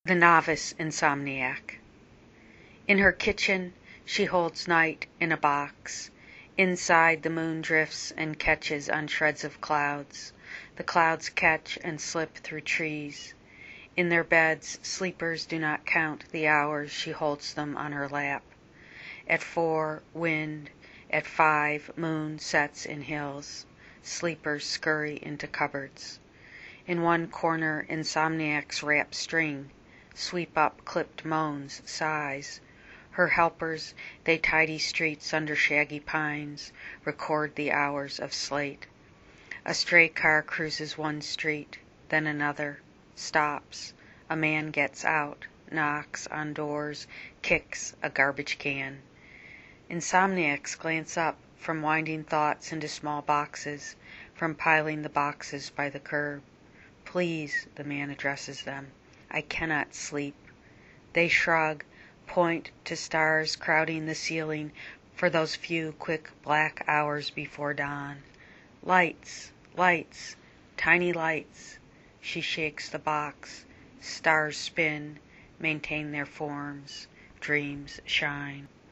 The Novice Insomniac. In her kitchen she holds night in a box. Inside the moon drifts and catches on shreds of clouds. The clouds catch and slip through trees. In their beds sleepers do not count the hours she holds them on her lap. At 4, wind. At 5, moon sets in hills. Sleepers scurry into cupboards. In one corner insomniacs wrap string, sweep up clipped moans, sighs. Her helpers, they tidy streets under shaggy pines, record the hours of slate. A stray car cruises one street, then another, stops. A man gets out, knocks on doors, kicks a garbage can. Insomniacs glance up from winding thoughts into small boxes, from piling the boxes by the curb. Please, the man addresses them. I cannot sleep. They shrug, point to stars crowding the ceiling for those few quick black hours before dawn. Lights, lights, tiny lights. She shakes the box. Stars spin, maintain their forms. Dreams shine.